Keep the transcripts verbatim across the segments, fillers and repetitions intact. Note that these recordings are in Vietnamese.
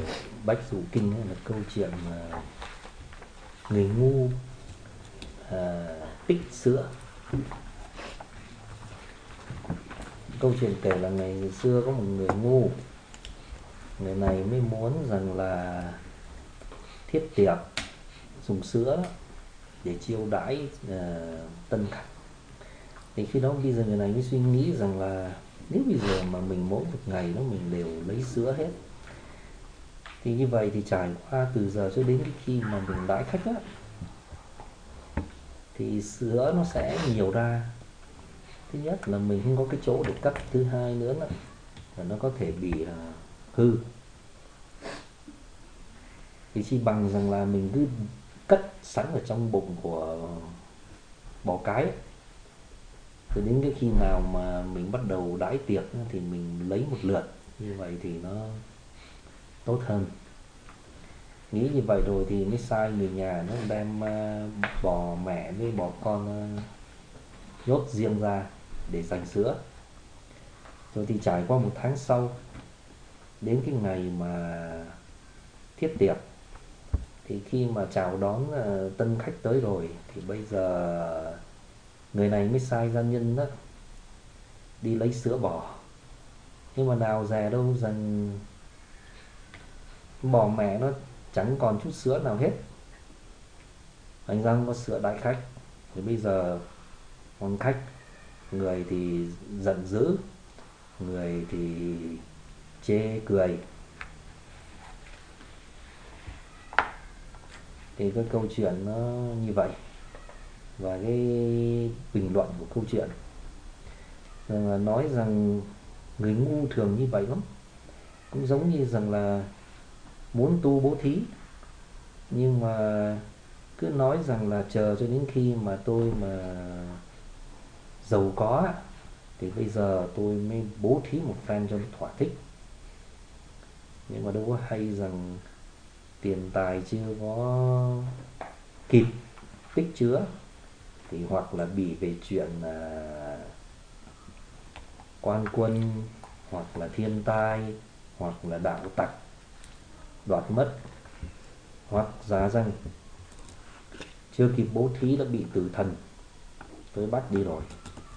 Bách Dụ Kinh là câu chuyện mà người ngu à, tích sữa. Câu chuyện kể là ngày xưa có một người ngu, người này mới muốn rằng là thiết tiệc dùng sữa để chiêu đãi uh, tân khách. Thì khi đó bây giờ người này mới suy nghĩ rằng là nếu bây giờ mà mình mỗi một ngày đó mình đều lấy sữa hết, thì như vậy thì trải qua từ giờ cho đến khi mà mình đãi khách á, thì sữa nó sẽ nhiều ra. Thứ nhất là mình không có cái chỗ để cất, thứ hai nữa là nó có thể bị uh, hư. Thì chỉ bằng rằng là mình cứ cất sẵn ở trong bụng của bò cái ấy. Rồi đến cái khi nào mà mình bắt đầu đãi tiệc thì mình lấy một lượt, như vậy thì nó tốt hơn. Nghĩ như vậy rồi thì mới sai người nhà nó đem bò mẹ với bò con nhốt riêng ra để dành sữa. Rồi thì trải qua một tháng sau, đến cái ngày mà thiết tiệc, thì khi mà chào đón tân khách tới rồi, thì bây giờ người này mới sai gia nhân đó đi lấy sữa bò. Nhưng mà nào dè đâu rằng bò mẹ nó chẳng còn chút sữa nào hết, thành ra không có sữa đãi khách. Thì bây giờ con khách, người thì giận dữ, người thì chê cười. Thì cái câu chuyện nó như vậy. Và cái bình luận của câu chuyện là nói rằng người ngu thường như vậy lắm. Cũng giống như rằng là muốn tu bố thí, nhưng mà cứ nói rằng là chờ cho đến khi mà tôi mà giàu có thì bây giờ tôi mới bố thí một phen cho nó thỏa thích. Nhưng mà đâu có hay rằng tiền tài chưa có kịp tích chứa thì hoặc là bị về chuyện là quan quân, hoặc là thiên tai, hoặc là đạo tặc đoạt mất, hoặc giá rằng chưa kịp bố thí đã bị tử thần tới bắt đi rồi.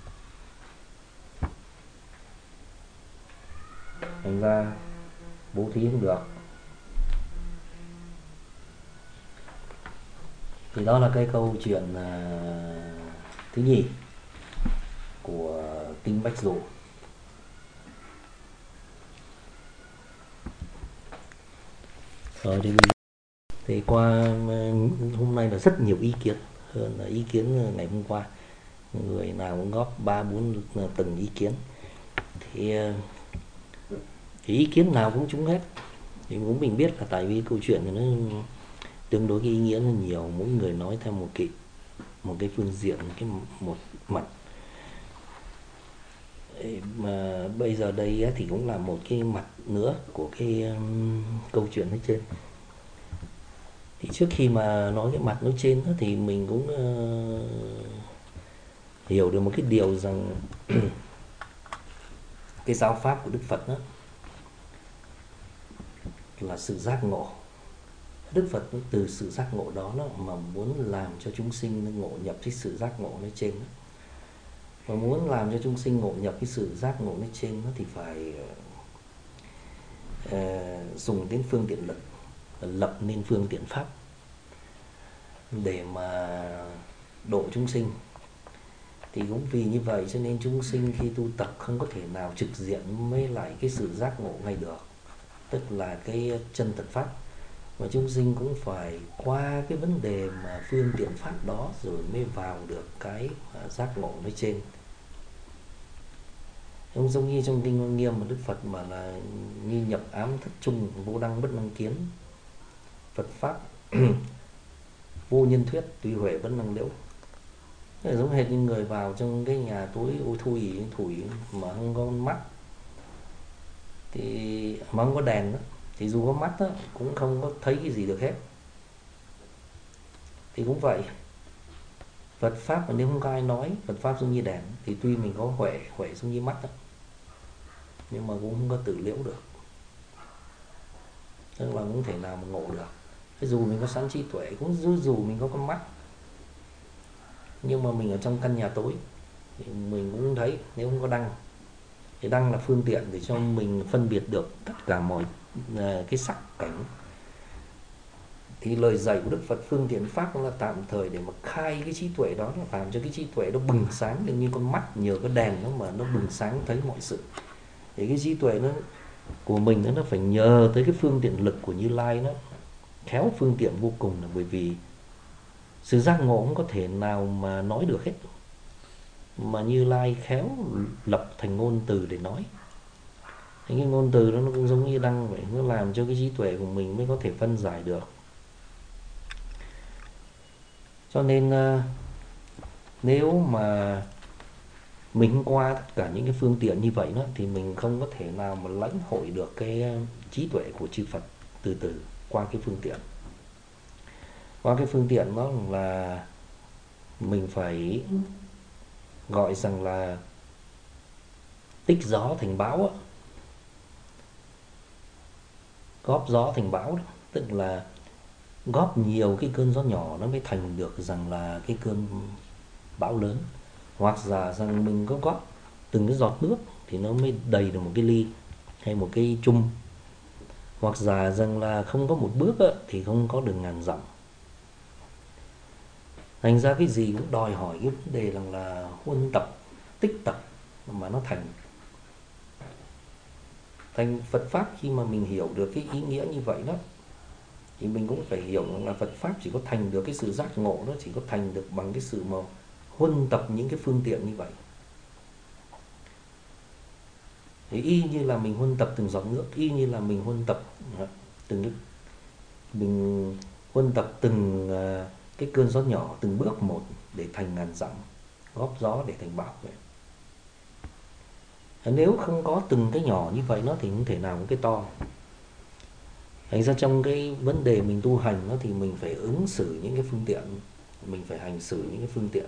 Thành ra bố thí không được. Thì đó là cái câu chuyện uh, thứ nhì của Kinh Bách Dụ. Rồi thì, thì qua hôm nay là rất nhiều ý kiến hơn là ý kiến ngày hôm qua. Người nào cũng góp ba bốn từng ý kiến. Thì, thì ý kiến nào cũng trúng hết. Thì cũng mình biết là tại vì câu chuyện nó tương đối cái ý nghĩa nó nhiều, mỗi người nói theo một cái một cái phương diện, một cái một mặt. Mà bây giờ đây thì cũng là một cái mặt nữa của cái um, câu chuyện nói trên. Thì trước khi mà nói cái mặt nói trên đó, thì mình cũng uh, hiểu được một cái điều rằng cái giáo pháp của Đức Phật đó là sự giác ngộ. Đức Phật từ sự giác ngộ đó, đó mà muốn làm cho chúng sinh ngộ nhập cái sự giác ngộ nói trên đó. Và muốn làm cho chúng sinh ngộ nhập cái sự giác ngộ nói trên đó, thì phải uh, dùng đến phương tiện lực, lập nên phương tiện pháp để mà độ chúng sinh. Thì cũng vì như vậy cho nên chúng sinh khi tu tập không có thể nào trực diện với lại cái sự giác ngộ ngay được, tức là cái chân thật pháp. Và chúng sinh cũng phải qua cái vấn đề mà phương tiện pháp đó rồi mới vào được cái giác ngộ nói trên. Không giống như trong Kinh Hoa Nghiêm mà Đức Phật mà là như nhập ám thất trung, vô đăng bất năng kiến, Phật pháp vô nhân thuyết, tùy huệ bất năng liễu. Nó giống hệt như người vào trong cái nhà tối ôi thui thủi mà không có mắt, thì mà không có đèn đó, thì dù có mắt đó, cũng không có thấy cái gì được hết. Thì cũng vậy, Phật pháp mà nếu không có ai nói, Phật pháp giống như đèn, thì tuy mình có huệ, huệ giống như mắt đó, nhưng mà cũng không có tự liễu được. tức là không thể nào mà ngộ được. Dù mình có sẵn trí tuệ, cũng dù, dù mình có con mắt, nhưng mà mình ở trong căn nhà tối thì mình cũng thấy nếu không có đăng, thì đăng là phương tiện để cho mình phân biệt được tất cả mọi cái sắc cảnh. Thì lời dạy của Đức Phật phương tiện pháp nó là tạm thời để mà khai cái trí tuệ đó, nó làm cho cái trí tuệ nó bừng sáng lên như con mắt nhờ cái đèn nó mà nó bừng sáng thấy mọi sự. Thì cái trí tuệ nó của mình nó phải nhờ tới cái phương tiện lực của Như Lai, nó khéo phương tiện vô cùng, là bởi vì sự giác ngộ không có thể nào mà nói được hết, mà Như Lai khéo lập thành ngôn từ để nói. Thì cái ngôn từ đó nó cũng giống như đăng vậy, nó làm cho cái trí tuệ của mình mới có thể phân giải được. Cho nên nếu mà mình qua tất cả những cái phương tiện như vậy đó, thì mình không có thể nào mà lãnh hội được cái trí tuệ của chư Phật từ từ qua cái phương tiện. Qua cái phương tiện đó là mình phải gọi rằng là tích gió thành bão á. Góp gió thành bão đó, tức là góp nhiều cái cơn gió nhỏ nó mới thành được rằng là cái cơn bão lớn. Hoặc giả rằng mình có góp từng cái giọt nước thì nó mới đầy được một cái ly hay một cái chung. Hoặc giả rằng là không có một bước á, thì không có được ngàn dặm. Thành ra cái gì cũng đòi hỏi cái vấn đề rằng là huân tập, tích tập mà nó thành. Thành Phật Pháp khi mà mình hiểu được cái ý nghĩa như vậy đó, thì mình cũng phải hiểu là Phật Pháp chỉ có thành được cái sự giác ngộ, nó chỉ có thành được bằng cái sự mà huân tập những cái phương tiện như vậy. Thì y như là mình huân tập từng giọt nước, y như là mình huân tập từng mình huân tập từng cái cơn gió nhỏ, từng bước một để thành ngàn dặm, góp gió để thành bão vậy. Nếu không có từng cái nhỏ như vậy nó thì không thể nào có cái to. Thành ra trong cái vấn đề mình tu hành nó thì mình phải ứng xử những cái phương tiện, mình phải hành xử những cái phương tiện.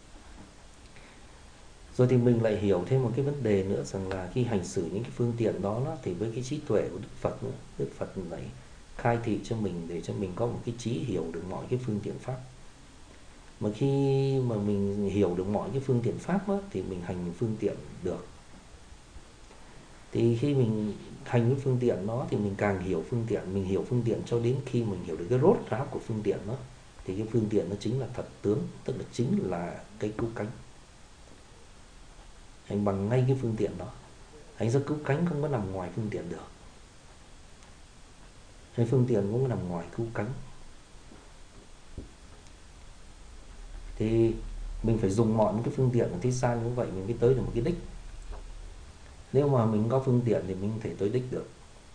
Rồi thì mình lại hiểu thêm một cái vấn đề nữa, rằng là khi hành xử những cái phương tiện đó, đó thì với cái trí tuệ của Đức Phật nữa, Đức Phật lại khai thị cho mình để cho mình có một cái trí hiểu được mọi cái phương tiện pháp. Mà khi mà mình hiểu được mọi cái phương tiện pháp đó, thì mình hành phương tiện được. Thì khi mình hành cái phương tiện đó thì mình càng hiểu phương tiện, mình hiểu phương tiện cho đến khi mình hiểu được cái rốt ráo của phương tiện đó, thì cái phương tiện nó chính là thật tướng, tức là chính là cái cứu cánh. Hành bằng ngay cái phương tiện đó. Hành ra cứu cánh không có nằm ngoài phương tiện được. Cái phương tiện cũng nằm ngoài cứu cánh. Thì mình phải dùng mọi những cái phương tiện ở thế gian như vậy mình mới tới được một cái đích. Nếu mà mình có phương tiện thì mình không thể tới đích được.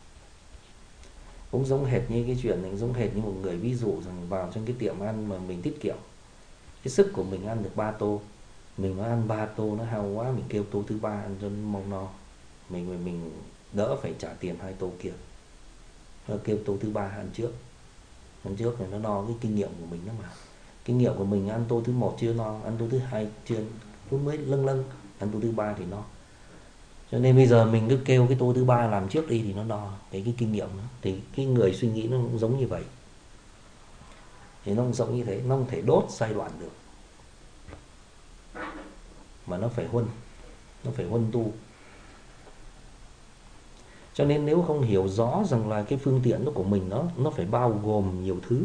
Cũng giống hệt như cái chuyện này, giống hệt như một người ví dụ rằng vào trong cái tiệm ăn mà mình tiết kiệm, cái sức của mình ăn được ba tô, mình nó ăn ba tô nó hao quá, mình kêu tô thứ ba ăn cho nó mau no, mình mình đỡ phải trả tiền hai tô kia, nó kêu tô thứ ba ăn trước, ăn trước này nó no. Cái kinh nghiệm của mình đó mà, kinh nghiệm của mình ăn tô thứ một chưa no, ăn tô thứ hai chưa, cứ mới lâng lâng, ăn tô thứ ba thì no. Cho nên bây giờ mình cứ kêu cái tô thứ ba làm trước đi thì nó no. Cái cái kinh nghiệm đó. Thì cái người suy nghĩ nó cũng giống như vậy. Thì nó cũng giống như thế, nó không thể đốt giai đoạn được, mà nó phải huân, nó phải huân tu. Cho nên nếu không hiểu rõ rằng là cái phương tiện đó của mình nó nó phải bao gồm nhiều thứ,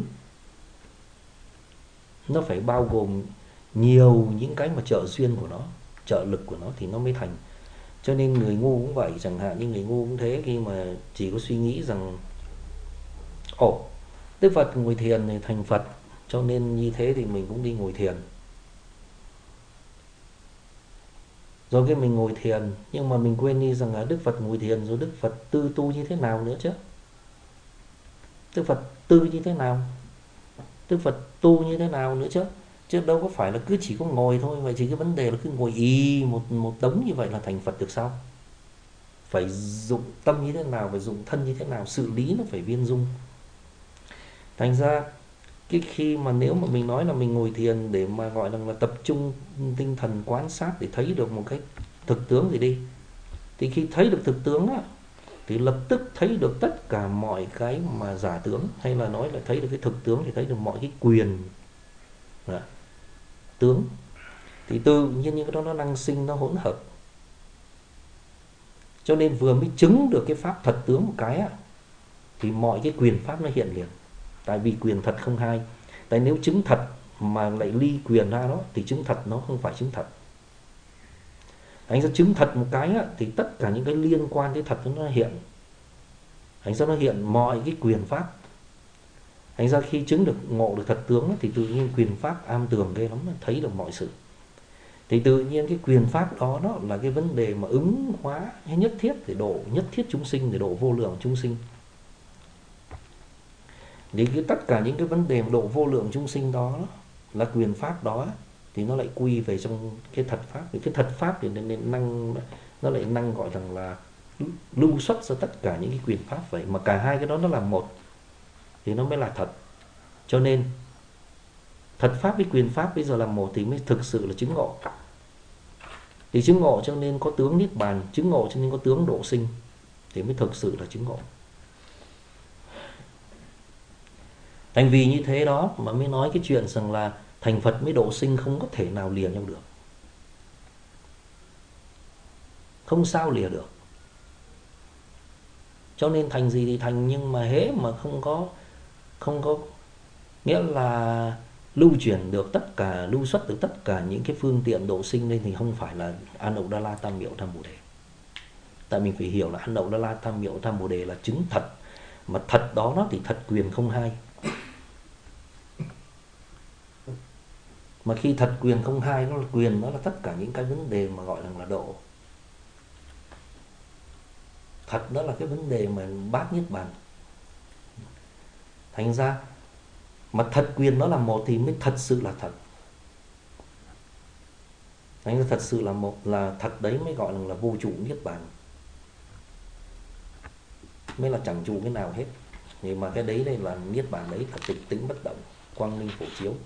nó phải bao gồm nhiều những cái mà trợ duyên của nó, trợ lực của nó thì nó mới thành. Cho nên người ngu cũng vậy, chẳng hạn như người ngu cũng thế, khi mà chỉ có suy nghĩ rằng ồ, Đức Phật ngồi thiền thì thành Phật, cho nên như thế thì mình cũng đi ngồi thiền. Rồi cái mình ngồi thiền, nhưng mà mình quên đi rằng là Đức Phật ngồi thiền rồi Đức Phật tư tu như thế nào nữa chứ. Đức Phật tư như thế nào, Đức Phật tu như thế nào nữa chứ. Chứ đâu có phải là cứ chỉ có ngồi thôi. Vậy chỉ cái vấn đề là cứ ngồi y một, một đống như vậy là thành Phật được sao? Phải dụng tâm như thế nào, phải dụng thân như thế nào, xử lý nó phải viên dung. Thành ra cái khi mà nếu mà mình nói là mình ngồi thiền để mà gọi là, là tập trung tinh thần quan sát để thấy được một cái thực tướng gì đi, thì khi thấy được thực tướng á, thì lập tức thấy được tất cả mọi cái mà giả tướng, hay là nói là thấy được cái thực tướng, thì thấy được mọi cái quyền à, tướng. Thì tự nhiên những cái đó nó năng sinh, nó hỗn hợp. Cho nên vừa mới chứng được cái pháp thật tướng một cái á, thì mọi cái quyền pháp nó hiện liền. Tại vì quyền thật không hai. Tại nếu chứng thật mà lại ly quyền ra đó, thì chứng thật nó không phải chứng thật. Anh ra chứng thật một cái á, thì tất cả những cái liên quan tới thật nó hiện. Anh ra nó hiện mọi cái quyền pháp. Anh ra khi chứng được ngộ được thật tướng thì tự nhiên quyền pháp am tường ghê lắm, thấy được mọi sự. Thì tự nhiên cái quyền pháp đó đó là cái vấn đề mà ứng hóa hay nhất thiết để độ nhất thiết chúng sinh, để độ vô lượng chúng sinh. Thì cái tất cả những cái vấn đề độ vô lượng chúng sinh đó là quyền pháp đó, thì nó lại quy về trong cái thật pháp. Thì cái thật pháp thì nên năng, nó lại năng gọi rằng là lưu xuất ra tất cả những cái quyền pháp vậy, mà cả hai cái đó nó là một thì nó mới là thật. Cho nên thật pháp với quyền pháp bây giờ là một thì mới thực sự là chứng ngộ. Thì chứng ngộ cho nên có tướng niết bàn, chứng ngộ cho nên có tướng độ sinh, thì mới thực sự là chứng ngộ. Thành vì như thế đó mà mới nói cái chuyện rằng là thành Phật mới độ sinh không có thể nào lìa nhau được, không sao lìa được. Cho nên thành gì thì thành, nhưng mà hễ mà không có không có nghĩa là lưu chuyển được tất cả, lưu xuất được tất cả những cái phương tiện độ sinh lên, thì không phải là An Đậu Đa La Tam Miệu Tam Bồ Đề. Tại mình phải hiểu là An Đậu Đa La Tam Miệu Tam Bồ Đề là chứng thật, mà thật đó nó thì thật quyền không hai. Mà khi thật quyền không hai, nó là quyền, nó là tất cả những cái vấn đề mà gọi là, là độ. Thật đó là cái vấn đề mà bát niết bàn. Thành ra mà thật quyền nó là một thì mới thật sự là thật. Thành ra thật sự là một, là thật đấy mới gọi là, là vô trụ niết bàn, mới là chẳng trụ cái nào hết. Nhưng mà cái đấy đây là niết bàn, đấy là tịch tĩnh bất động, quang minh phổ chiếu.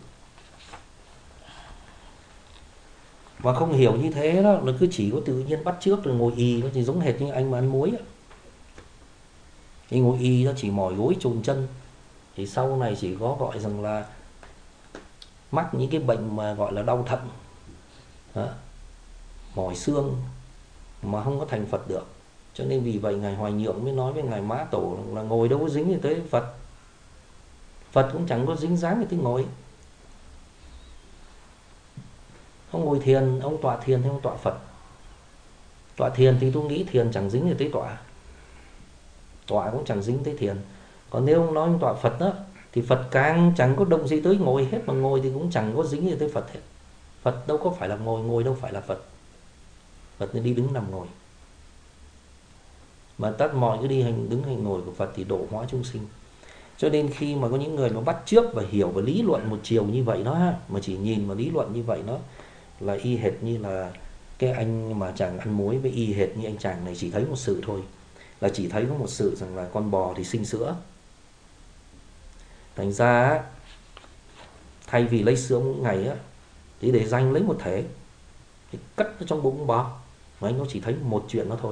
Mà không hiểu như thế đó, nó cứ chỉ có tự nhiên bắt chước rồi ngồi y, nó chỉ giống hệt như anh mà ăn muối á. Thì ngồi y nó chỉ mỏi gối chồn chân, thì sau này chỉ có gọi rằng là mắc những cái bệnh mà gọi là đau thận đó, mỏi xương, mà không có thành Phật được. Cho nên vì vậy Ngài Hoài Nhượng mới nói với Ngài Mã Tổ là ngồi đâu có dính gì tới Phật, Phật cũng chẳng có dính dáng gì tới ngồi. Ông ngồi thiền, ông tọa thiền hay ông tọa Phật? Tọa thiền thì tôi nghĩ thiền chẳng dính gì tới tọa, tọa cũng chẳng dính tới thiền. Còn nếu ông nói ông tọa Phật đó, thì Phật càng chẳng có động gì tới ngồi hết, mà ngồi thì cũng chẳng có dính gì tới Phật hết. Phật đâu có phải là ngồi, ngồi đâu phải là Phật. Phật nên đi đứng nằm ngồi. Mà tất mọi cái đi hành đứng hành ngồi của Phật thì độ hóa chúng sinh. Cho nên khi mà có những người mà bắt chước và hiểu và lý luận một chiều như vậy đó, mà chỉ nhìn mà lý luận như vậy đó, là y hệt như là cái anh mà chàng ăn muối với y hệt như anh chàng này chỉ thấy một sự thôi, là chỉ thấy có một sự rằng là con bò thì sinh sữa. Thành ra thay vì lấy sữa mỗi ngày á, thì để dành lấy một thể thì cất nó trong bụng bò, mà anh nó chỉ thấy một chuyện đó thôi.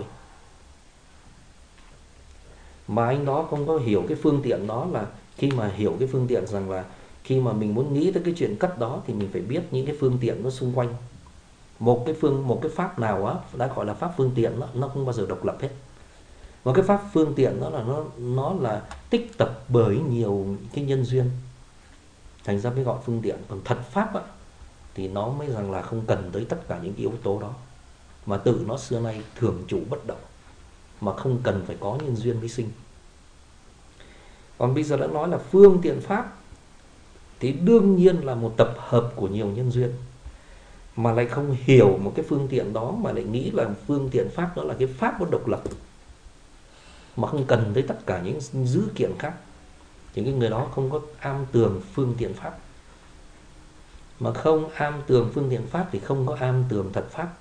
Mà anh đó không có hiểu cái phương tiện đó, là khi mà hiểu cái phương tiện rằng là khi mà mình muốn nghĩ tới cái chuyện cất đó thì mình phải biết những cái phương tiện nó xung quanh. Một cái phương một cái pháp nào á đã gọi là pháp phương tiện đó, nó không bao giờ độc lập hết. Một cái pháp phương tiện đó là nó nó là tích tập bởi nhiều cái nhân duyên, thành ra mới gọi phương tiện. Còn thật pháp á thì nó mới rằng là không cần tới tất cả những cái yếu tố đó, mà tự nó xưa nay thường trụ bất động, mà không cần phải có nhân duyên mới sinh. Còn bây giờ đã nói là phương tiện pháp thì đương nhiên là một tập hợp của nhiều nhân duyên, mà lại không hiểu một cái phương tiện đó, mà lại nghĩ là phương tiện pháp đó là cái pháp nó độc lập, mà không cần tới tất cả những dữ kiện khác, thì cái người đó không có am tường phương tiện pháp. Mà không am tường phương tiện pháp thì không có am tường thật pháp.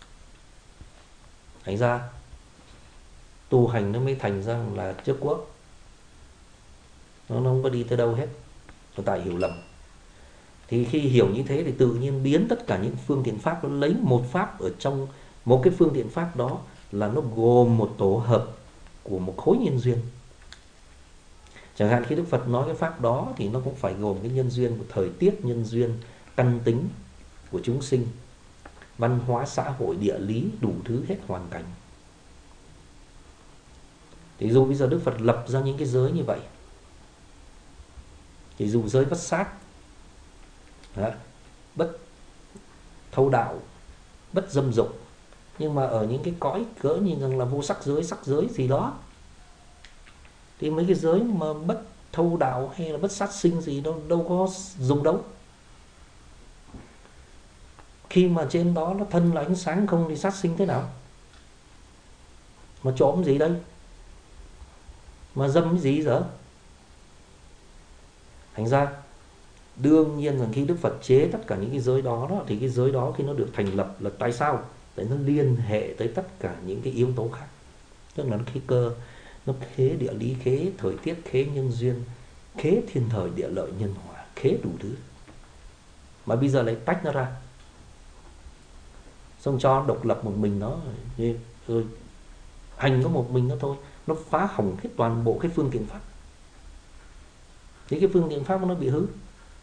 Thành ra tu hành nó mới thành ra là trước quốc, nó không có đi tới đâu hết, tại hiểu lầm. Thì khi hiểu như thế thì tự nhiên biến tất cả những phương tiện pháp, nó lấy một pháp ở trong một cái phương tiện pháp đó, là nó gồm một tổ hợp của một khối nhân duyên. Chẳng hạn khi Đức Phật nói cái pháp đó thì nó cũng phải gồm cái nhân duyên của thời tiết, nhân duyên căn tính của chúng sinh, văn hóa xã hội, địa lý, đủ thứ hết hoàn cảnh. Thì dù bây giờ Đức Phật lập ra những cái giới như vậy, thì dù giới bất sát, đó, bất thâu đạo, bất dâm dục, nhưng mà ở những cái cõi cỡ như rằng là vô sắc giới, sắc giới gì đó, thì mấy cái giới mà bất thâu đạo hay là bất sát sinh gì đâu đâu có dùng đâu. Khi mà trên đó nó thân là ánh sáng không thì sát sinh thế nào? Mà trộm gì đây? Mà dâm cái gì giờ? Thành ra đương nhiên rằng khi Đức Phật chế tất cả những cái giới đó, đó thì cái giới đó khi nó được thành lập là tại sao? Tại nó liên hệ tới tất cả những cái yếu tố khác. Tức là nó khế cơ, nó khế địa lý, khế thời tiết, khế nhân duyên, khế thiên thời địa lợi nhân hòa, khế đủ thứ. Mà bây giờ lại tách nó ra, xong cho độc lập một mình nó, rồi hành có một mình nó thôi, nó phá hỏng hết toàn bộ cái phương tiện pháp. Thì cái phương tiện pháp nó bị hư.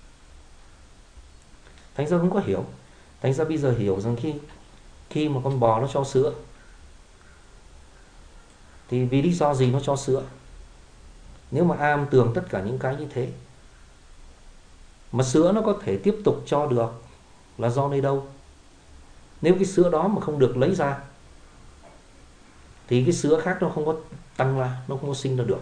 Thành ra không có hiểu. Thành ra bây giờ hiểu rằng khi khi mà con bò nó cho sữa, thì vì lý do gì nó cho sữa? Nếu mà am tường tất cả những cái như thế, mà sữa nó có thể tiếp tục cho được là do nơi đâu? Nếu cái sữa đó mà không được lấy ra, thì cái sữa khác nó không có tăng ra, nó không có sinh ra được.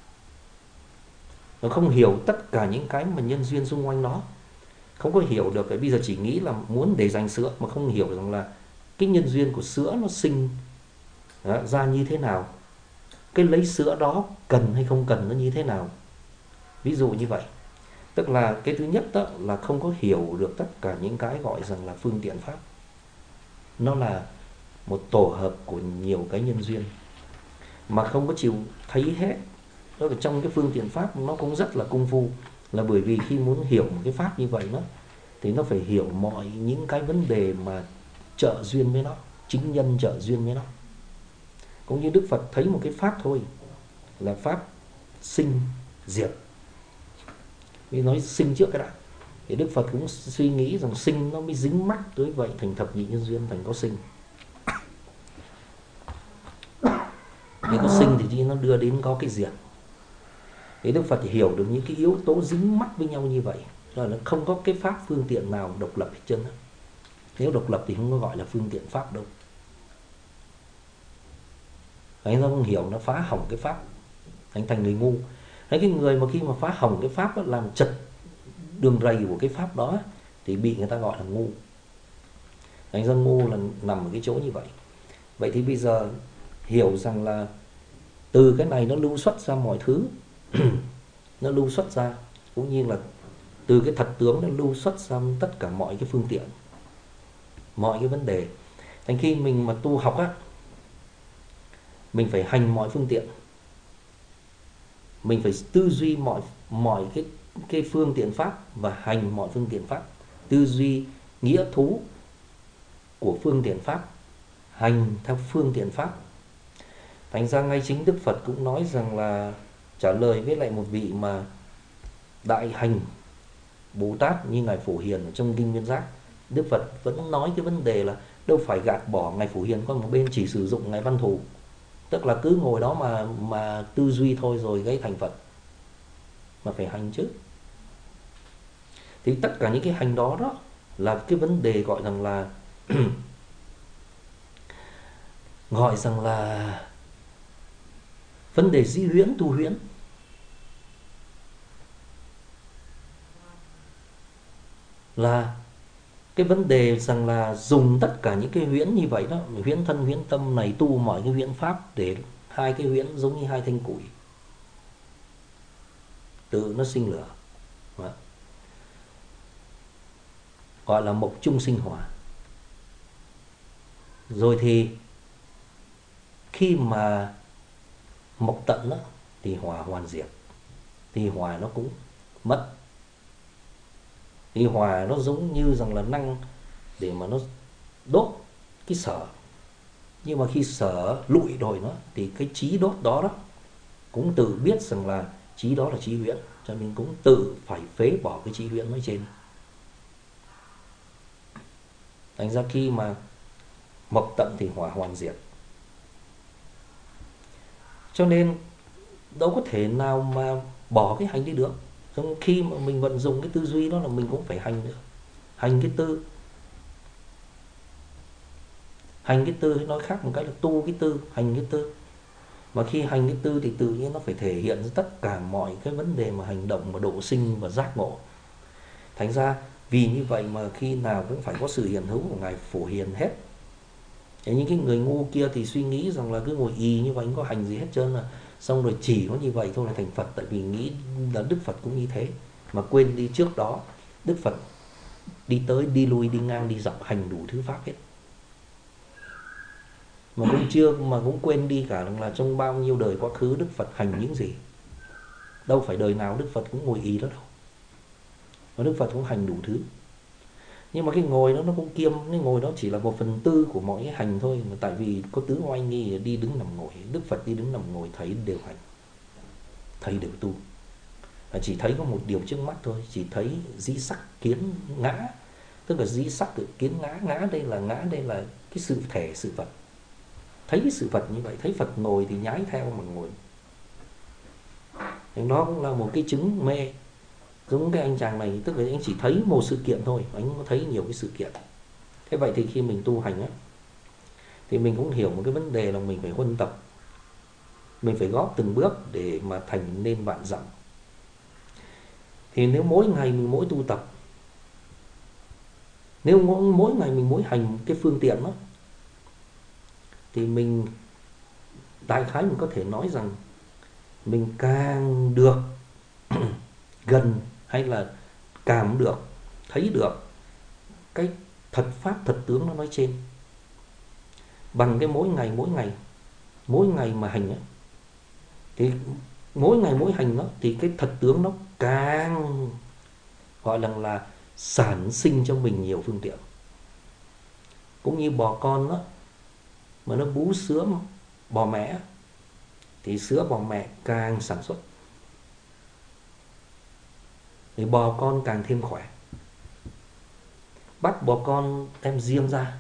Nó không hiểu tất cả những cái mà nhân duyên xung quanh nó, không có hiểu được. Cái bây giờ chỉ nghĩ là muốn để dành sữa, mà không hiểu rằng là cái nhân duyên của sữa nó sinh đó, ra như thế nào, cái lấy sữa đó cần hay không cần nó như thế nào. Ví dụ như vậy. Tức là cái thứ nhất đó là không có hiểu được tất cả những cái gọi rằng là phương tiện pháp. Nó là một tổ hợp của nhiều cái nhân duyên, mà không có chịu thấy hết. Đó là trong cái phương tiện pháp nó cũng rất là công phu. Là bởi vì khi muốn hiểu một cái pháp như vậy đó, thì nó phải hiểu mọi những cái vấn đề mà trợ duyên với nó, chính nhân trợ duyên với nó. Cũng như Đức Phật thấy một cái pháp thôi, là pháp sinh diệt. Vì nói sinh trước cái đã, thì Đức Phật cũng suy nghĩ rằng sinh nó mới dính mắc tới vậy, thành thập nhị nhân duyên, thành có sinh. Vì có sinh thì nó đưa đến có cái diệt. Thì Đức Phật hiểu được những cái yếu tố dính mắc với nhau như vậy, rồi nó không có cái pháp phương tiện nào độc lập hết trơn á. Nếu độc lập thì không có gọi là phương tiện pháp đâu. Đấy, nó không hiểu, nó phá hỏng cái pháp, thành thành người ngu. Đấy, cái người mà khi mà phá hỏng cái pháp đó, làm chật đường rầy của cái pháp đó, thì bị người ta gọi là ngu. Thành ra ngu là nằm ở cái chỗ như vậy. Vậy thì bây giờ hiểu rằng là từ cái này nó lưu xuất ra mọi thứ. Nó lưu xuất ra, cũng như là từ cái thật tướng nó lưu xuất ra tất cả mọi cái phương tiện, mọi cái vấn đề. Thành khi mình mà tu học á, mình phải hành mọi phương tiện, mình phải tư duy mọi mọi cái cái phương tiện pháp và hành mọi phương tiện pháp, tư duy nghĩa thú của phương tiện pháp, hành theo phương tiện pháp. Thành ra ngay chính Đức Phật cũng nói rằng là trả lời với lại một vị mà đại hành Bồ Tát như ngài Phổ Hiền ở trong Kinh Nguyên Giác, Đức Phật vẫn nói cái vấn đề là đâu phải gạt bỏ ngài Phổ Hiền qua một bên, chỉ sử dụng ngài Văn Thù, tức là cứ ngồi đó mà mà tư duy thôi rồi gây thành Phật, mà phải hành chứ. Thì tất cả những cái hành đó đó là cái vấn đề gọi rằng là gọi rằng là vấn đề di huyễn tu huyễn. Là cái vấn đề rằng là dùng tất cả những cái huyễn như vậy đó, huyễn thân huyễn tâm này, tu mọi cái huyễn pháp để hai cái huyễn giống như hai thanh củi, tự nó sinh lửa. Đó. Gọi là mộc chung sinh hỏa. Rồi thì khi mà mộc tận đó, thì hỏa hoàn diệt, thì hỏa nó cũng mất. Thì hỏa nó giống như rằng là năng để mà nó đốt cái sở, Nhưng mà khi sở lụi rồi nó thì cái trí đốt đó đó cũng tự biết rằng là trí đó là trí huyễn, cho nên cũng tự phải phế bỏ cái trí huyễn nói trên. Thành ra khi mà mộc tận thì hỏa hoàn diệt. Cho nên đâu có thể nào mà bỏ cái hành đi được. Trong khi mà mình vận dụng cái tư duy đó là mình cũng phải hành nữa. Hành cái tư. Hành cái tư nói khác một cái là tu cái tư, hành cái tư. Mà khi hành cái tư thì tự nhiên nó phải thể hiện ra tất cả mọi cái vấn đề mà hành động và độ sinh và giác ngộ. Thành ra vì như vậy mà khi nào cũng phải có sự hiện hữu của Ngài phổ hiền hết. Thế những cái người ngu kia thì suy nghĩ rằng là cứ ngồi y như vậy không có hành gì hết trơn, là xong rồi chỉ có như vậy thôi là thành Phật, tại vì nghĩ là Đức Phật cũng như thế, mà quên đi trước đó Đức Phật đi tới đi lui đi ngang đi dọc hành đủ thứ pháp hết, mà cũng chưa mà cũng quên đi cả là trong bao nhiêu đời quá khứ Đức Phật hành những gì. Đâu phải đời nào Đức Phật cũng ngồi y đó đâu, mà Đức Phật cũng hành đủ thứ. Nhưng mà cái ngồi đó nó cũng kiêm, cái ngồi đó chỉ là một phần tư của mọi cái hành thôi, mà tại vì có tứ oai nghi đi đứng nằm ngồi, Đức Phật đi đứng nằm ngồi thấy đều hành, thấy đều tu, và chỉ thấy có một điều trước mắt thôi, chỉ thấy dĩ sắc kiến ngã, tức là dĩ sắc kiến ngã, ngã đây là ngã đây là cái sự thể sự vật, thấy cái sự vật như vậy, thấy Phật ngồi thì nhái theo mà ngồi. Thì đó cũng là một cái chứng mê. Giống cái anh chàng này, tức là anh chỉ thấy một sự kiện thôi, anh không có thấy nhiều cái sự kiện. Thế vậy thì khi mình tu hành á, thì mình cũng hiểu một cái vấn đề là mình phải huân tập, mình phải góp từng bước để mà thành nên vạn dặm. Thì nếu mỗi ngày mình mỗi tu tập, nếu mỗi, mỗi ngày mình mỗi hành cái phương tiện đó, thì mình đại khái mình có thể nói rằng mình càng được gần hay là cảm được, thấy được cái thật pháp thật tướng nó nói trên. Bằng cái mỗi ngày mỗi ngày mỗi ngày mà hành ấy, thì mỗi ngày mỗi hành đó thì cái thật tướng nó càng gọi là là sản sinh cho mình nhiều phương tiện. Cũng như bò con đó, mà nó bú sữa bò mẹ thì sữa bò mẹ càng sản xuất thì bò con càng thêm khỏe. Bắt bò con đem riêng ra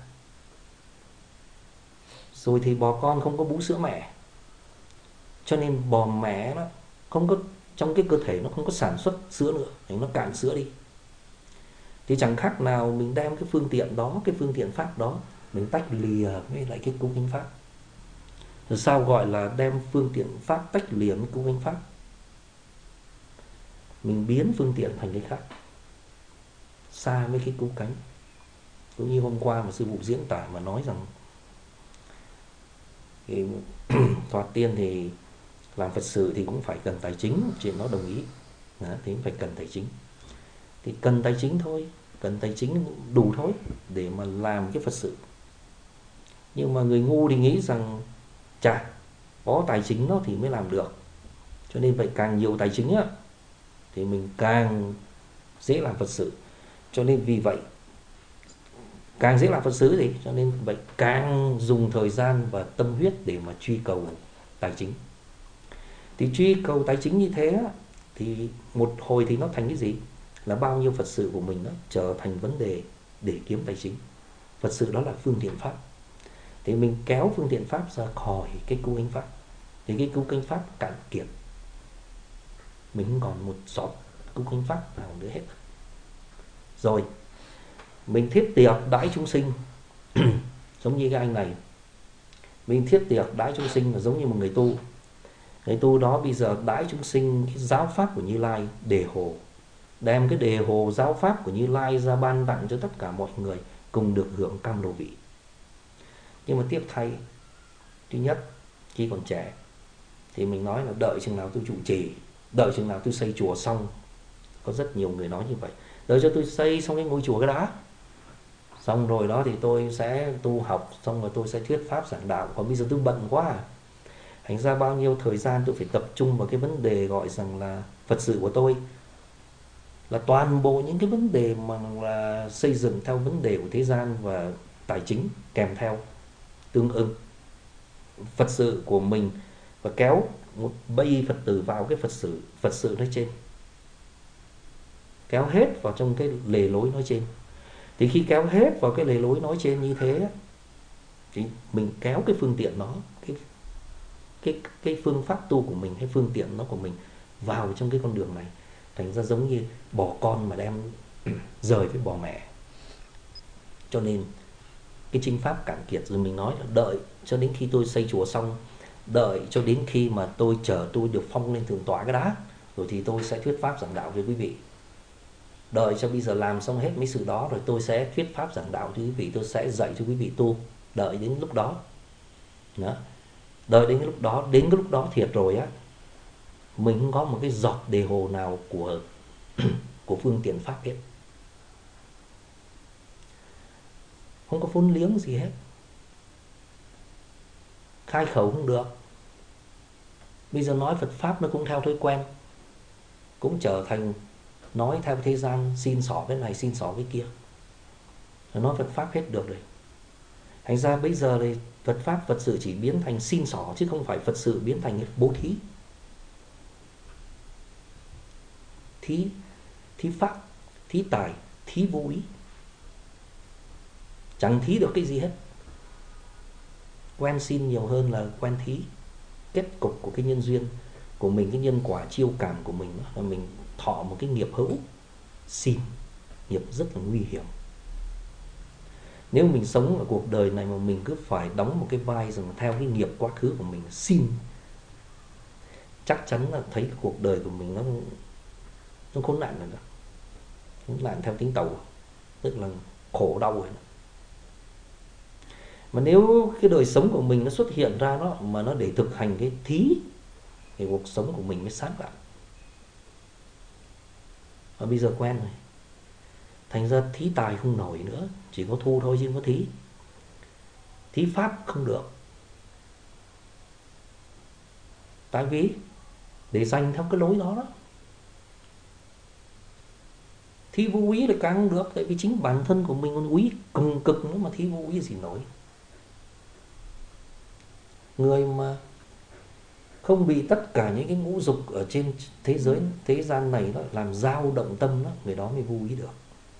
rồi thì bò con không có bú sữa mẹ, cho nên bò mẹ nó không có, trong cái cơ thể nó không có sản xuất sữa nữa, thì nó cạn sữa đi. Thì chẳng khác nào mình đem cái phương tiện đó, cái phương tiện pháp đó, mình tách lìa với lại cái cung kính pháp. Rồi sao gọi là đem phương tiện pháp tách lìa với cung kính pháp? Mình biến phương tiện thành cái khác, xa với cái cứu cánh. Cũng như hôm qua mà sư phụ diễn tả mà nói rằng thì thoạt tiên thì làm Phật sự thì cũng phải cần tài chính, chuyện đó đồng ý. Đó, thì cũng phải cần tài chính. Thì cần tài chính thôi, cần tài chính đủ thôi để mà làm cái Phật sự. Nhưng mà người ngu thì nghĩ rằng chà, có tài chính đó thì mới làm được. Cho nên vậy càng nhiều tài chính á, thì mình càng dễ làm Phật sự. Cho nên vì vậy càng dễ làm Phật sự thì cho nên vậy càng dùng thời gian và tâm huyết để mà truy cầu tài chính. Thì truy cầu tài chính như thế thì một hồi thì nó thành cái gì? Là bao nhiêu Phật sự của mình nó trở thành vấn đề để kiếm tài chính. Phật sự đó là phương tiện pháp. Thì mình kéo phương tiện pháp ra khỏi cái cứu cánh pháp, thì cái cứu cánh pháp cạn kiệt, mình không còn một giọt cứu cánh pháp nào nữa hết. Rồi mình thiết tiệc đãi chúng sinh giống như cái anh này, mình thiết tiệc đãi chúng sinh là giống như một người tu. Người tu đó bây giờ đãi chúng sinh cái giáo pháp của Như Lai, đề hồ, đem cái đề hồ giáo pháp của Như Lai ra ban tặng cho tất cả mọi người cùng được hưởng cam lộ vị. Nhưng mà tiếc thay, thứ nhất khi còn trẻ thì mình nói là đợi chừng nào tôi trụ trì, đợi chừng nào tôi xây chùa xong. Có rất nhiều người nói như vậy, đợi cho tôi xây xong cái ngôi chùa cái đã, xong rồi đó thì tôi sẽ tu học, xong rồi tôi sẽ thuyết pháp giảng đạo. Còn bây giờ tôi bận quá à. Thành ra bao nhiêu thời gian tôi phải tập trung vào cái vấn đề gọi rằng là Phật sự của tôi, là toàn bộ những cái vấn đề mà là xây dựng theo vấn đề của thế gian và tài chính kèm theo tương ưng. Phật sự của mình và kéo một bầy Phật tử vào cái Phật sự Phật sự nói trên, kéo hết vào trong cái lề lối nói trên. Thì khi kéo hết vào cái lề lối nói trên như thế thì mình kéo cái phương tiện đó, cái cái cái phương pháp tu của mình hay phương tiện nó của mình vào trong cái con đường này, thành ra giống như bò con mà đem rời với bò mẹ. Cho nên cái chánh pháp cạn kiệt rồi, mình nói là đợi cho đến khi tôi xây chùa xong, đợi cho đến khi mà tôi chờ tôi được phong lên thượng tọa cái đã, rồi thì tôi sẽ thuyết pháp giảng đạo với quý vị. Đợi cho bây giờ làm xong hết mấy sự đó rồi tôi sẽ thuyết pháp giảng đạo cho quý vị, tôi sẽ dạy cho quý vị tu. Đợi đến lúc đó đó. Đợi đến cái lúc đó, đến cái lúc đó thiệt rồi á, mình không có một cái giọt đề hồ nào của của phương tiện pháp hết, không có vốn liếng gì hết, khai khẩu không được. Bây giờ nói Phật pháp nó cũng theo thói quen, cũng trở thành nói theo thế gian, xin xỏ cái này xin xỏ cái kia, rồi nói Phật pháp hết được rồi. Thành ra bây giờ thì Phật pháp Phật sự chỉ biến thành xin xỏ, chứ không phải Phật sự biến thành bố thí. Thí, thí pháp, thí tài, thí vô ý, chẳng thí được cái gì hết. Quen xin nhiều hơn là quen thí. Kết cục của cái nhân duyên của mình, cái nhân quả chiêu cảm của mình là mình thọ một cái nghiệp hữu xin, nghiệp rất là nguy hiểm. Nếu mình sống ở cuộc đời này mà mình cứ phải đóng một cái vai rằng theo cái nghiệp quá khứ của mình xin, chắc chắn là thấy cái cuộc đời của mình nó nó khốn nạn rồi đó. Khốn nạn theo tiếng Tàu, tức là khổ đau rồi đó. Mà nếu cái đời sống của mình nó xuất hiện ra đó mà nó để thực hành cái thí thì cuộc sống của mình mới sáng lạng. Và bây giờ quen rồi, thành ra thí tài không nổi nữa, chỉ có thu thôi chứ không có thí. Thí pháp không được, tại vì để dành theo cái lối đó đó. Thí vô úy là càng không được, tại vì chính bản thân của mình còn úy cùng cực nữa mà thí vô úy gì nổi. Người mà không bị tất cả những cái ngũ dục ở trên thế giới, thế gian này đó làm dao động tâm đó, người đó mới vô úy được.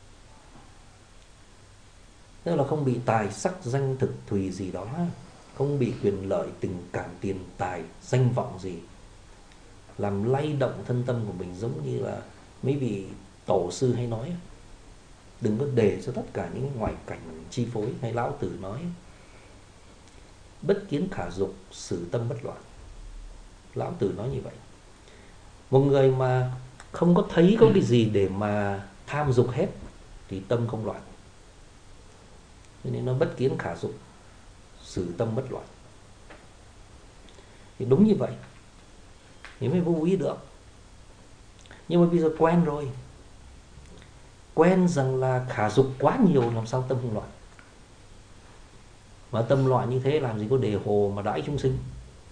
Tức là không bị tài sắc danh thực thùy gì đó, không bị quyền lợi tình cảm tiền tài danh vọng gì làm lay động thân tâm của mình. Giống như là mấy vị tổ sư hay nói, đừng có để cho tất cả những ngoại cảnh chi phối. Hay Lão Tử nói, bất kiến khả dục, xử tâm bất loạn. Lão Tử nói như vậy. Một người mà không có thấy có cái gì để mà tham dục hết thì tâm không loạn. Cho nên nó bất kiến khả dục, xử tâm bất loạn. Thì đúng như vậy thì mới vô úy được. Nhưng mà bây giờ quen rồi, quen rằng là khả dục quá nhiều, làm sao tâm không loạn. Mà tâm loạn như thế làm gì có đề hồ mà đãi chúng sinh.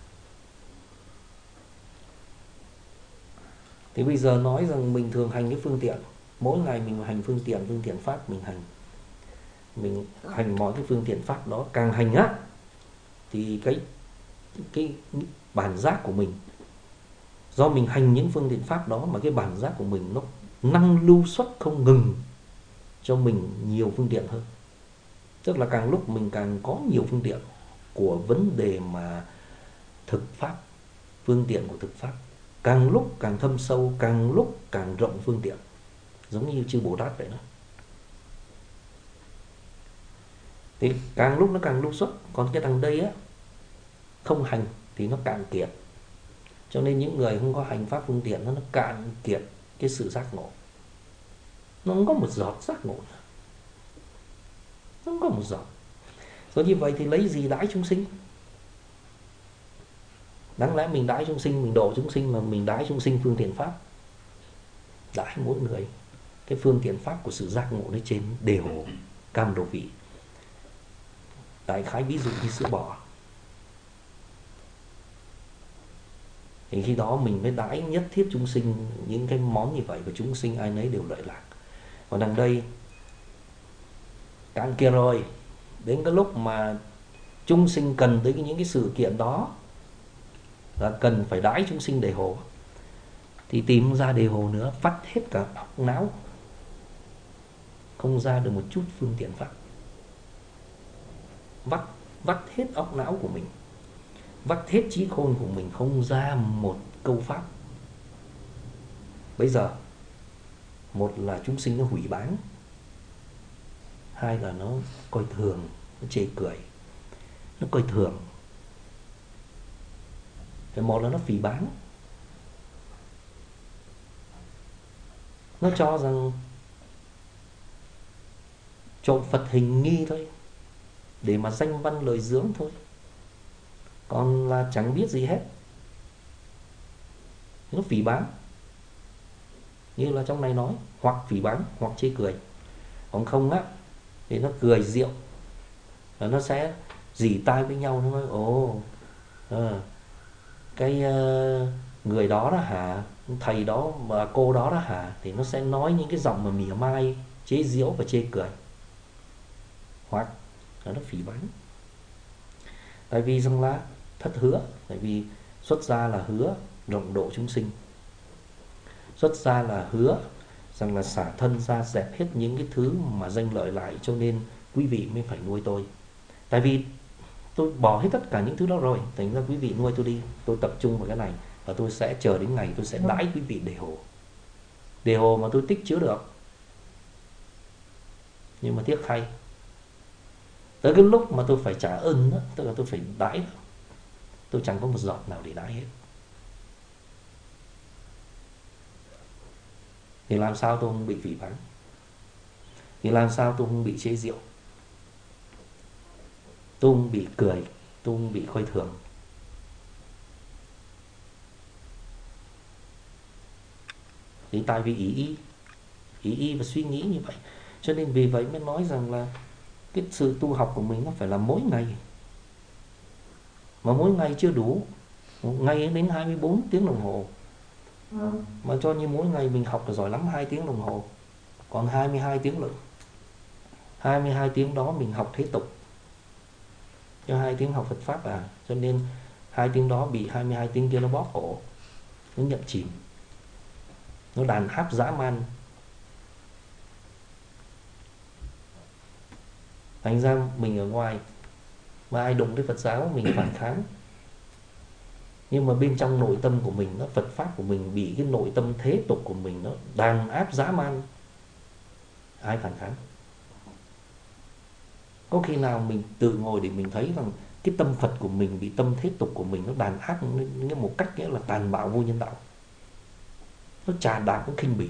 Thì bây giờ nói rằng mình thường hành cái phương tiện, mỗi ngày mình hành phương tiện, phương tiện pháp mình hành. Mình hành mọi cái phương tiện pháp đó, càng hành á thì cái cái bản giác của mình, do mình hành những phương tiện pháp đó mà cái bản giác của mình nó năng lưu xuất không ngừng cho mình nhiều phương tiện hơn. Tức là càng lúc mình càng có nhiều phương tiện của vấn đề mà thực pháp, phương tiện của thực pháp càng lúc càng thâm sâu, càng lúc càng rộng phương tiện, giống như chư Bồ Tát vậy đó. Thì càng lúc nó càng lưu xuất. Còn cái thằng đây á, không hành thì nó cạn kiệt. Cho nên những người không có hành pháp phương tiện nó, nó cạn kiệt cái sự giác ngộ. Nó không có một giọt giác ngộ nữa. Nó không có một giọt. Rồi như vậy thì lấy gì đãi chúng sinh? Đáng lẽ mình đãi chúng sinh, mình độ chúng sinh, mà mình đãi chúng sinh phương tiện pháp. Đãi mỗi người cái phương tiện pháp của sự giác ngộ lên trên đề hồ cam đồ vị. Đại khái ví dụ như sữa bò. Thì khi đó mình mới đãi nhất thiết chúng sinh những cái món như vậy, và chúng sinh ai nấy đều lợi lạc. Còn đằng đây cạn kia rồi, đến cái lúc mà Chúng sinh cần tới những cái sự kiện đó là cần phải đãi chúng sinh đề hồ, thì tìm ra đề hồ nữa, vắt hết cả óc não, không ra được một chút phương tiện pháp. Vắt vắt hết óc não của mình, vắt hết trí khôn của mình, không ra một câu pháp. Bây giờ một là chúng sinh nó hủy báng, hai là nó coi thường, nó chê cười, nó coi thường. Cái một là nó phỉ báng, nó cho rằng trộm Phật hình nghi thôi, để mà danh văn lời dưỡng thôi, còn là chẳng biết gì hết. Nó phỉ báng, như là trong này nói, hoặc phỉ báng hoặc chê cười. Còn không á thì nó cười rượu, và nó sẽ rỉ tai với nhau, nó nói ồ à, cái uh, người đó đó hả, thầy đó và cô đó đó hả, thì nó sẽ nói những cái giọng mà mỉa mai, chế giễu và chê cười, hoặc là nó phỉ báng. Tại vì rằng là thất hứa, tại vì xuất gia là hứa rộng độ chúng sinh, xuất gia là hứa rằng là xả thân ra, dẹp hết những cái thứ mà danh lợi lại, cho nên quý vị mới phải nuôi tôi. Tại vì tôi bỏ hết tất cả những thứ đó rồi, thành ra quý vị nuôi tôi đi, tôi tập trung vào cái này, và tôi sẽ chờ đến ngày tôi sẽ đãi quý vị đề hồ. Đề hồ mà tôi tích chứa được. Nhưng mà tiếc thay, tới cái lúc mà tôi phải trả ơn đó, tức là tôi phải đãi đó, tôi chẳng có một giọt nào để đãi hết. Thì làm sao tôi không bị phỉ báng? Thì làm sao tôi không bị chế giễu? Tôi không bị cười, tôi không bị coi thường? Thì tại vì ý y, ý y và suy nghĩ như vậy. Cho nên vì vậy mới nói rằng là cái sự tu học của mình nó phải là mỗi ngày. Mà mỗi ngày chưa đủ, một ngày đến hai mươi bốn tiếng đồng hồ. Mà cho như mỗi ngày mình học là giỏi lắm hai tiếng đồng hồ, còn hai mươi hai tiếng nữa, hai mươi hai tiếng đó mình học thế tục, cho hai tiếng học Phật Pháp à. Cho nên hai tiếng đó bị hai mươi hai tiếng kia nó bóp cổ, nó nhận chìm, nó đàn áp dã man. Thành ra mình ở ngoài mà ai đụng tới Phật giáo mình phản kháng, nhưng mà bên trong nội tâm của mình, nó Phật Pháp của mình bị cái nội tâm thế tục của mình nó đàn áp dã man, ai phản kháng? Có khi nào mình tự ngồi để mình thấy rằng cái tâm Phật của mình bị tâm thế tục của mình nó đàn áp như một cách nghĩa là tàn bạo vô nhân đạo, nó trà đạp, nó khinh bỉ,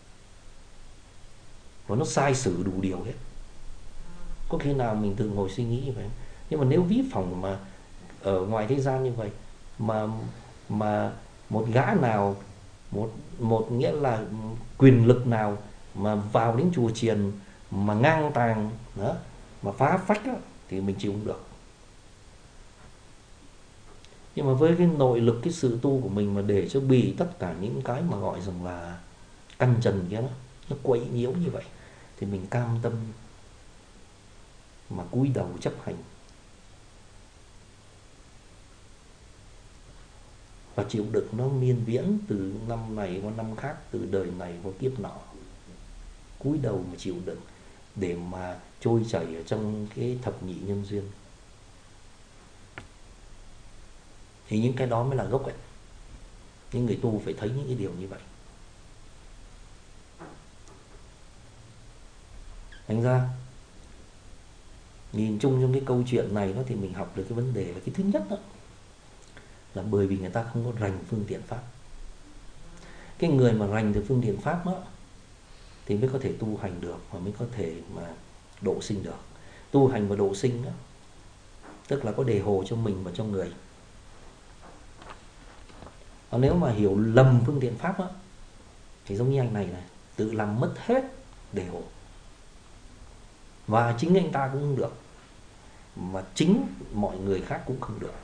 và nó sai sử đủ điều hết. Có khi nào mình tự ngồi suy nghĩ như vậy? Nhưng mà nếu ví phòng mà ở ngoài thế gian như vậy, mà mà một gã nào, một một nghĩa là quyền lực nào mà vào đến chùa chiền mà ngang tàng đó, mà phá phách đó, thì mình chịu không được. Nhưng mà với cái nội lực, cái sự tu của mình mà để cho bị tất cả những cái mà gọi rằng là căn trần kia đó, nó quấy nhiễu như vậy, thì mình cam tâm mà cúi đầu chấp hành, và chịu đựng nó miên viễn từ năm này qua năm khác, từ đời này qua kiếp nọ. Cúi đầu mà chịu đựng để mà trôi chảy ở trong cái thập nhị nhân duyên. Thì những cái đó mới là gốc ấy. Những người tu phải thấy những cái điều như vậy. Thành ra nhìn chung trong cái câu chuyện này đó, thì mình học được cái vấn đề là cái thứ nhất đó, là bởi vì người ta không có rành phương tiện pháp. Cái người mà rành được phương tiện pháp đó thì mới có thể tu hành được, và mới có thể mà độ sinh được. Tu hành và độ sinh đó, tức là có đề hồ cho mình và cho người. Còn nếu mà hiểu lầm phương tiện pháp đó, thì giống như anh này này, tự làm mất hết đề hồ, và chính anh ta cũng không được, mà chính mọi người khác cũng không được.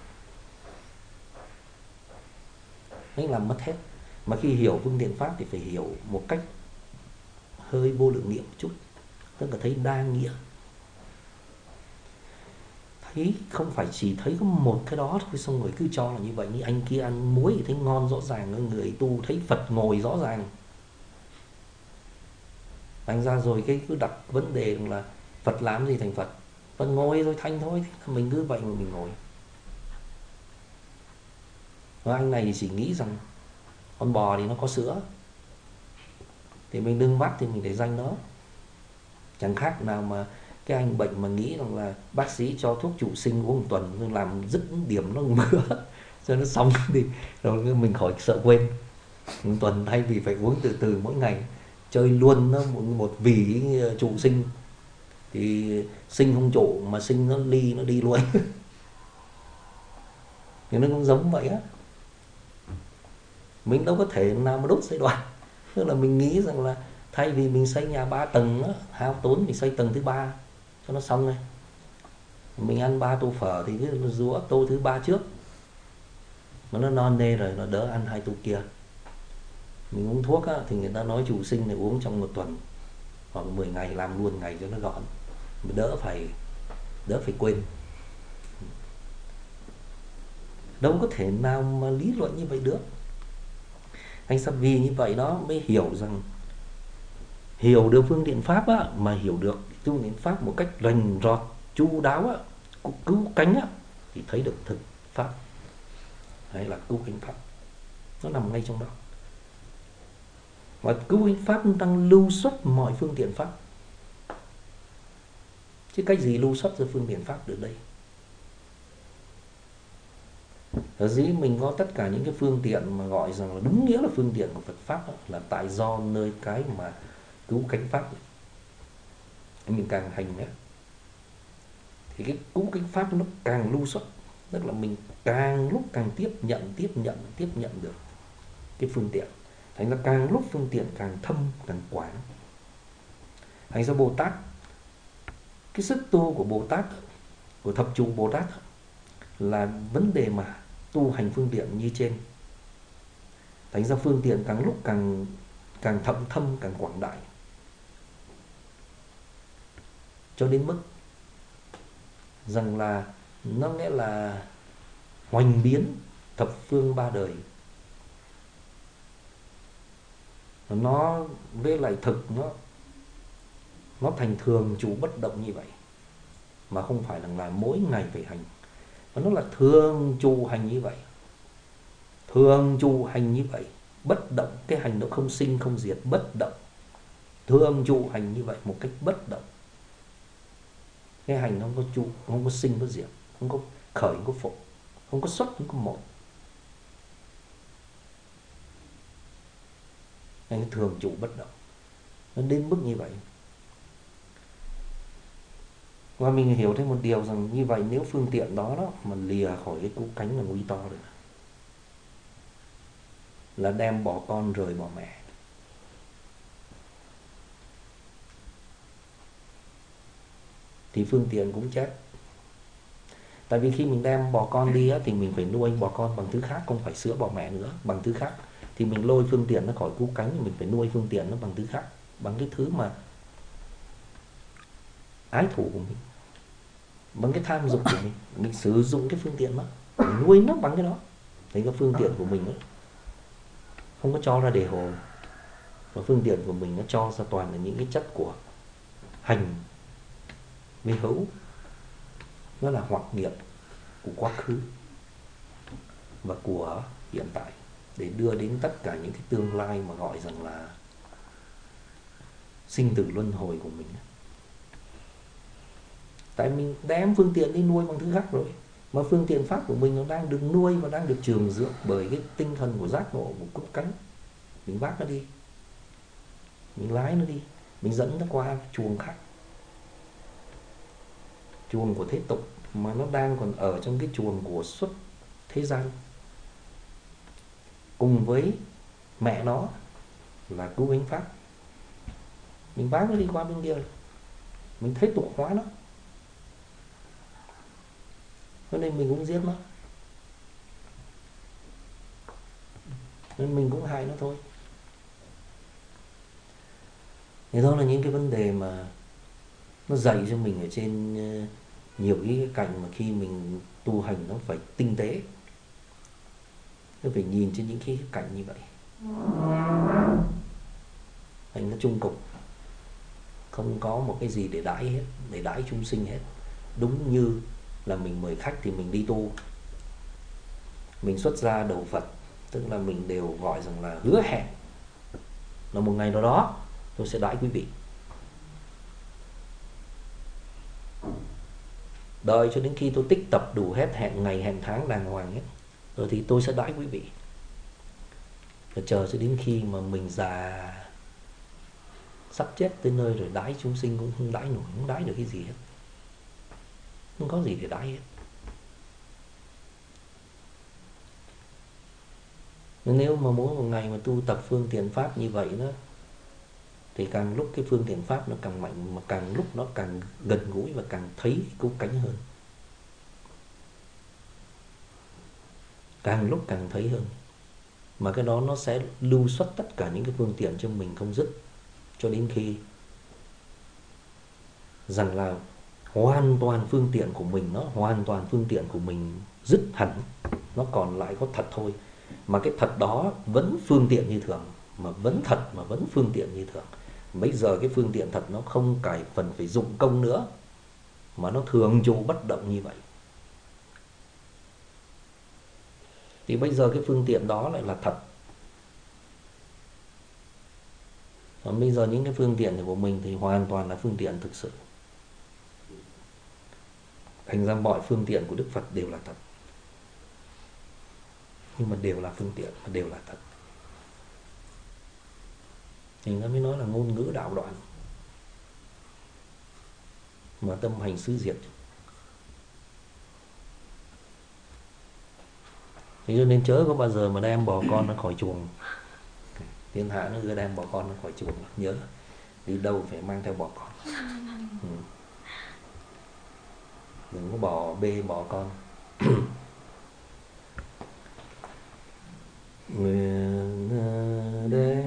Anh làm mất hết. Mà khi hiểu phương tiện pháp thì phải hiểu một cách hơi vô lượng niệm một chút, tức là thấy đa nghĩa. thấy không phải chỉ thấy có một cái đó thôi, xong rồi cứ cho là như vậy. Như anh kia ăn muối thì thấy ngon rõ ràng, người tu thấy Phật ngồi rõ ràng. Thành ra rồi cái cứ đặt vấn đề là Phật làm gì thành Phật, Phật ngồi rồi thành thôi, mình cứ vậy mà mình ngồi. Và anh này thì chỉ nghĩ rằng con bò thì nó có sữa, thì mình đừng bắt thì mình để danh nó. Chẳng khác nào mà cái anh bệnh mà nghĩ rằng là bác sĩ cho thuốc trụ sinh uống một tuần rồi làm dứt điểm nó bữa cho nó xong đi, rồi mình khỏi sợ quên. Một tuần thay vì phải uống từ từ mỗi ngày, chơi luôn nó một, một vỉ trụ sinh, thì sinh không trụ mà sinh nó ly nó đi luôn. Thì nó cũng giống vậy á, mình đâu có thể nào mà đốt giai đoạn. Tức là mình nghĩ rằng là thay vì mình xây nhà ba tầng á, hao tốn, mình xây tầng thứ ba cho nó xong rồi. Mình ăn ba tô phở thì cứ rũa tô thứ ba trước, mà nó non nê rồi nó đỡ ăn hai tô kia. Mình uống thuốc á, thì người ta nói trụ sinh này uống trong một tuần hoặc mười ngày, làm luôn ngày cho nó gọn, đỡ phải đỡ phải quên. Đâu có thể nào mà lý luận như vậy được. Anh sắp vì như vậy đó mới hiểu rằng hiểu được phương tiện pháp á, mà hiểu được phương tiện pháp một cách rành rọt chu đáo á, cứu cánh á, thì thấy được thực pháp hay là cứu cánh pháp, nó nằm ngay trong đó. Và cứu cánh pháp đang lưu xuất mọi phương tiện pháp, chứ cách gì lưu xuất ra phương tiện pháp được đây. Ở dưới mình có tất cả những cái phương tiện mà gọi rằng là đúng nghĩa là phương tiện của Phật pháp đó, là tại do nơi cái mà cứu cánh pháp ấy. Mình càng hành nhé, thì cái cứu cánh pháp nó càng lưu xuất, tức là mình càng lúc càng tiếp nhận tiếp nhận tiếp nhận được cái phương tiện, thành ra càng lúc phương tiện càng thâm càng quảng. Thành ra Bồ Tát, cái sức tu của Bồ Tát, của thập trụ Bồ Tát là vấn đề mà tu hành phương tiện như trên. Thành ra phương tiện càng lúc càng càng thâm thâm càng quảng đại, cho đến mức rằng là nó nghĩa là hoành biến thập phương ba đời. Nó với lại thực nó nó thành thường trụ bất động như vậy, mà không phải là, là mỗi ngày phải hành, mà nó là thường trụ hành như vậy, thường trụ hành như vậy, bất động. Cái hành động không sinh không diệt, bất động, thường trụ hành như vậy một cách bất động. Cái hành nó không có trụ, không có sinh có diệt, không có khởi không có phục, không có xuất không có một. Cái thường trụ bất động nó đến mức như vậy. Và mình hiểu thêm một điều rằng như vậy, nếu phương tiện đó đó mà lìa khỏi cái cứu cánh là nguy to rồi, là đem bỏ con rời bỏ mẹ. Thì phương tiện cũng chết. Tại vì khi mình đem bò con đi á, thì mình phải nuôi bò con bằng thứ khác, không phải sữa bò mẹ nữa, bằng thứ khác. Thì mình lôi phương tiện nó khỏi cứu cánh, mình phải nuôi phương tiện nó bằng thứ khác, bằng cái thứ mà ái thủ của mình, bằng cái tham dục của mình. Mình sử dụng cái phương tiện đó, mình nuôi nó bằng cái đó. Đấy, cái phương tiện của mình đó, không có cho ra đề hồ, và phương tiện của mình nó cho ra toàn là những cái chất của hành với hữu, nó là hoặc nghiệp của quá khứ và của hiện tại, để đưa đến tất cả những cái tương lai mà gọi rằng là sinh tử luân hồi của mình. Tại mình đem phương tiện đi nuôi bằng thứ khác rồi, mà phương tiện pháp của mình nó đang được nuôi và đang được trường dưỡng bởi cái tinh thần của giác ngộ, của cúc cánh. Mình vác nó đi, mình lái nó đi, mình dẫn nó qua chuồng khác, chuồng của thế tục, mà nó đang còn ở trong cái chuồng của xuất thế gian, cùng với mẹ nó là cứu cánh pháp. Mình vác nó đi qua bên kia, mình thế tục hóa nó, cho nên mình cũng giết nó, nên mình cũng hại nó thôi. Thì đó là những cái vấn đề mà nó dạy cho mình ở trên Nhiều cái cảnh mà khi mình tu hành nó phải tinh tế, nó phải nhìn trên những cái cảnh như vậy. Hành nó chung cục, không có một cái gì để đãi hết, để đãi chúng sinh hết. Đúng như là mình mời khách thì mình đi tu, mình xuất gia đầu Phật, tức là mình đều gọi rằng là hứa hẹn là một ngày nào đó tôi sẽ đãi quý vị. Đợi cho đến khi tôi tích tập đủ hết, hẹn ngày hẹn tháng đàng hoàng hết, rồi thì tôi sẽ đãi quý vị. Rồi chờ cho đến khi mà mình già sắp chết tới nơi rồi đãi chúng sinh cũng không đãi nổi, không đãi được cái gì hết, không có gì để đãi hết. Nếu mà mỗi một ngày mà tu tập phương tiện pháp như vậy đó, thì càng lúc cái phương tiện pháp nó càng mạnh, mà càng lúc nó càng gần gũi và càng thấy cứu cánh hơn, càng lúc càng thấy hơn. Mà cái đó nó sẽ lưu xuất tất cả những cái phương tiện cho mình không dứt, cho đến khi rằng là hoàn toàn phương tiện của mình, nó hoàn toàn phương tiện của mình dứt hẳn, nó còn lại có thật thôi. Mà cái thật đó vẫn phương tiện như thường, mà vẫn thật mà vẫn phương tiện như thường. Bây giờ cái phương tiện thật nó không cải phần phải dụng công nữa, mà nó thường trụ bất động như vậy. Thì bây giờ cái phương tiện đó lại là thật. Còn bây giờ những cái phương tiện của mình thì hoàn toàn là phương tiện thực sự. Thành ra mọi phương tiện của Đức Phật đều là thật, nhưng mà đều là phương tiện, mà đều là thật. Thì nó mới nói là ngôn ngữ đạo đoạn, mà tâm hành xứ diệt. Thế cho nên chớ có bao giờ mà đem bò con ra khỏi chuồng. Thiên hạ nó ưa đem bò con ra khỏi chuồng, nhớ đi đâu phải mang theo bò con. Ừ. Đừng có bỏ bê bỏ con. Nguyện đến